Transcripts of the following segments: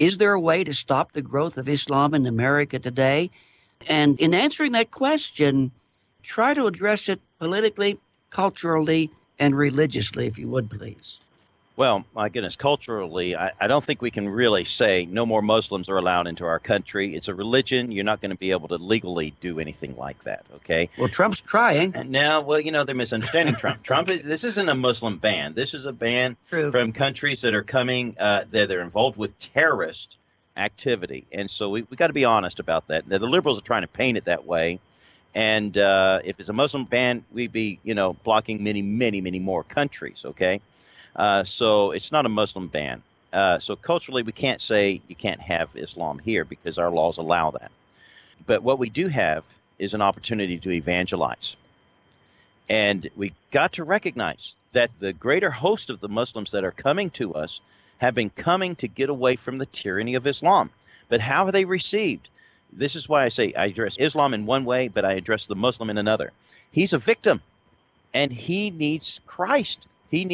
Is there a way to stop the growth of Islam in America today? And in answering that question, try to address it politically, culturally, and religiously, if you would, please. Well, my goodness, culturally, I don't think we can really say no more Muslims are allowed into our country. It's a religion. You're not going to be able to legally do anything like that, okay? Well, Trump's trying. And now, well, they're misunderstanding Trump. This isn't a Muslim ban. This is a ban True. from countries that are coming, they're involved with terrorist activity. And so we got to be honest about that. Now, the liberals are trying to paint it that way. And if it's a Muslim ban, we'd be, blocking many, many, many more countries, okay? So it's not a Muslim ban. So culturally, we can't say you can't have Islam here because our laws allow that. But what we do have is an opportunity to evangelize. And we got to recognize that the greater host of the Muslims that are coming to us have been coming to get away from the tyranny of Islam. But how are they received? This is why I say I address Islam in one way, but I address the Muslim in another. He's a victim, and he needs Christ.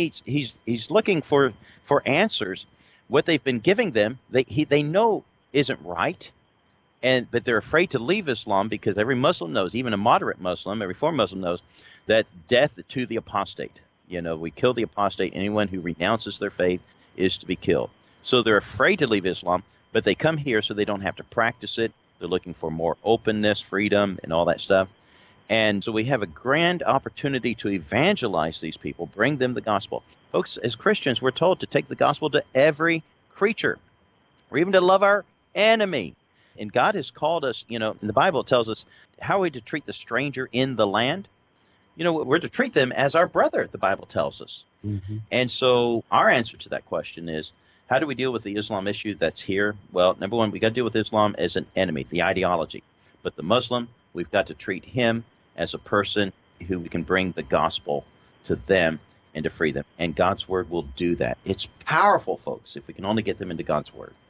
He's looking for answers. What they've been giving them, they know isn't right, but they're afraid to leave Islam because every Muslim knows, even a moderate Muslim, a Reform Muslim knows, that death to the apostate. We kill the apostate. Anyone who renounces their faith is to be killed. So they're afraid to leave Islam, but they come here so they don't have to practice it. They're looking for more openness, freedom, and all that stuff. And so we have a grand opportunity to evangelize these people, bring them the gospel. Folks, as Christians, we're told to take the gospel to every creature, or even to love our enemy. And God has called us, in the Bible it tells us, how are we to treat the stranger in the land? We're to treat them as our brother, the Bible tells us. Mm-hmm. And so our answer to that question is, how do we deal with the Islam issue that's here? Well, number one, we got to deal with Islam as an enemy, the ideology. But the Muslim, we've got to treat him as a person who we can bring the gospel to them and to free them. And God's word will do that. It's powerful, folks, if we can only get them into God's word.